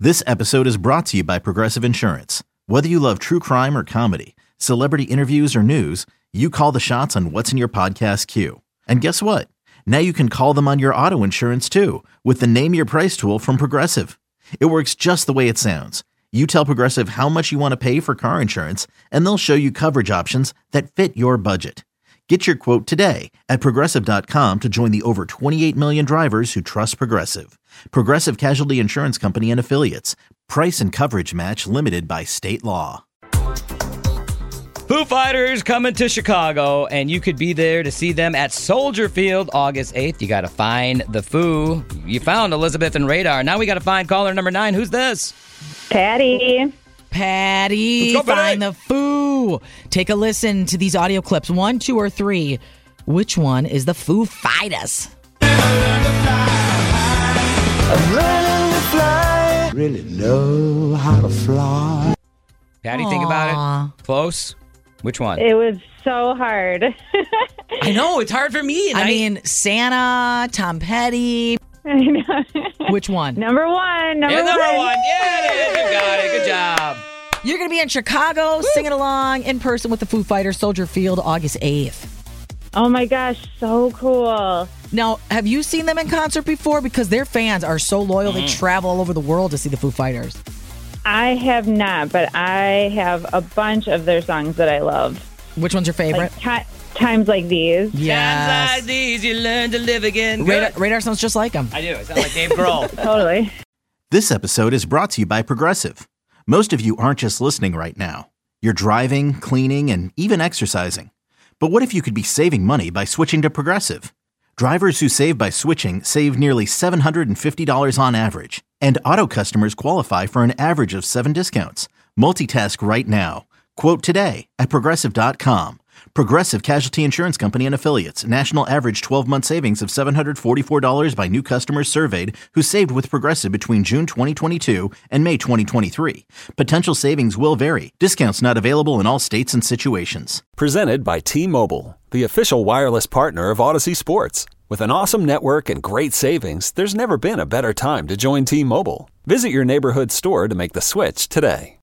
This episode is brought to you by Progressive Insurance. Whether you love true crime or comedy, celebrity interviews or news, you call the shots on what's in your podcast queue. And guess what? Now you can call them on your auto insurance too with the Name Your Price tool from Progressive. It works just the way it sounds. You tell Progressive how much you want to pay for car insurance, and they'll show you coverage options that fit your budget. Get your quote today at Progressive.com to join the over 28 million drivers who trust Progressive. Progressive Casualty Insurance Company and Affiliates. Price and coverage match limited by state law. Foo Fighters coming to Chicago, and you could be there to see them at Soldier Field August 8th. You got to find the Foo. You found Elizabeth and Radar. Now we got to find caller number 9. Who's this? Patty. Patty, Let's go, find the Foo. Take a listen to these audio clips. 1, 2, or 3. Which one is the Foo Fighters? Really know how to fly. Patty, think about it. Close. Which one? It was so hard. I know, it's hard for me. I mean, Santa, Tom Petty. I know. Which one? Number one. Number one. Yeah, it is. You got it. Good job. You're going to be in Chicago singing along in person with the Foo Fighters, Soldier Field, August 8th. Oh my gosh, so cool. Now, have you seen them in concert before? Because their fans are so loyal, they travel all over the world to see the Foo Fighters. I have not, but I have a bunch of their songs that I love. Which one's your favorite? Like, Times Like These. Yes. Times like these, you learn to live again. Radar sounds just like him. I do. It sounds like Dave Grohl. Totally. This episode is brought to you by Progressive. Most of you aren't just listening right now. You're driving, cleaning, and even exercising. But what if you could be saving money by switching to Progressive? Drivers who save by switching save nearly $750 on average. And auto customers qualify for an average of 7 discounts. Multitask right now. Quote today at Progressive.com. Progressive Casualty Insurance Company and Affiliates. National average 12-month savings of $744 by new customers surveyed who saved with Progressive between June 2022 and May 2023. Potential savings will vary. Discounts not available in all states and situations. Presented by T-Mobile, the official wireless partner of Odyssey Sports. With an awesome network and great savings, there's never been a better time to join T-Mobile. Visit your neighborhood store to make the switch today.